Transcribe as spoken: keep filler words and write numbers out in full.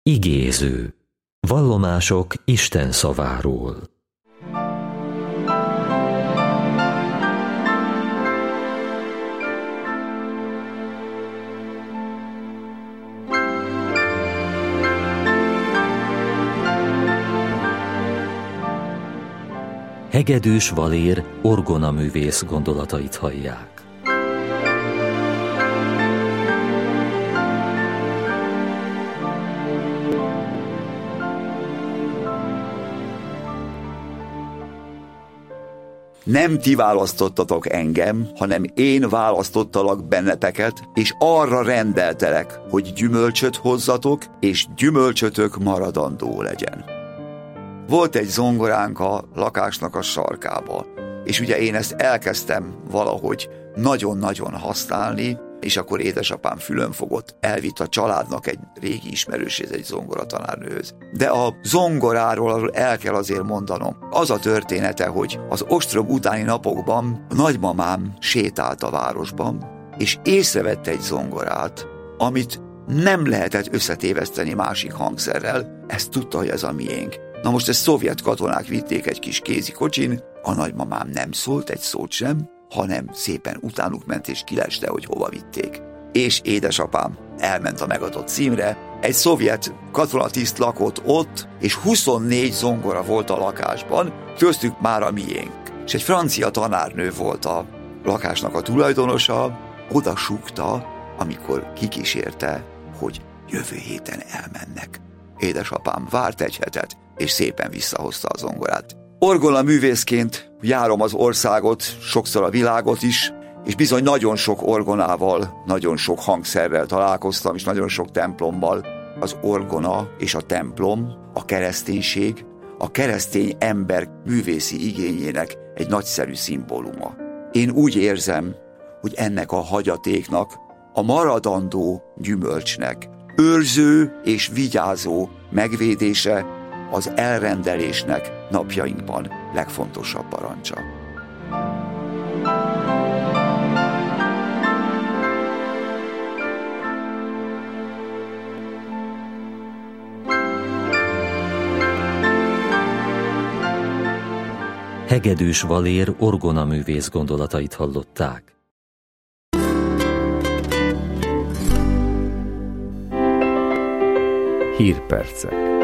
Igéző. Vallomások Isten szaváról. Hegedűs Valér orgonaművész gondolatait hallják. Nem ti választottatok engem, hanem én választottalak benneteket, és arra rendeltelek, hogy gyümölcsöt hozzatok, és gyümölcsötök maradandó legyen. Volt egy zongoránk a lakásnak a sarkába, és ugye én ezt elkezdtem valahogy nagyon-nagyon használni, és akkor édesapám fülön fogott, elvitt a családnak egy régi ismerőséhez, egy zongoratanárnőhöz. De a zongoráról el kell azért mondanom. Az a története, hogy az ostrom utáni napokban a nagymamám sétált a városban, és észrevette egy zongorát, amit nem lehetett összetéveszteni másik hangszerrel, ezt tudta, hogy ez a miénk. Na most ezt szovjet katonák vitték egy kis kézi kocsin, a nagymamám nem szólt egy szót sem, hanem szépen utánuk ment és kileste, hogy hova vitték. És édesapám elment a megadott címre, egy szovjet katonatiszt lakott ott, és huszonnégy zongora volt a lakásban, köztük már a miénk. És egy francia tanárnő volt a lakásnak a tulajdonosa, oda súgta, amikor kikísérte, hogy jövő héten elmennek. Édesapám várt egy hetet, és szépen visszahozta a zongorát. Orgona művészként járom az országot, sokszor a világot is, és bizony nagyon sok orgonával, nagyon sok hangszerrel találkoztam, és nagyon sok templommal. Az orgona és a templom, a kereszténység, a keresztény ember művészi igényének egy nagyszerű szimbóluma. Én úgy érzem, hogy ennek a hagyatéknak, a maradandó gyümölcsnek őrző és vigyázó megvédése az elrendelésnek napjainkban legfontosabb parancsa. Hegedűs Valér orgonaművész gondolatait hallották. Hírpercek.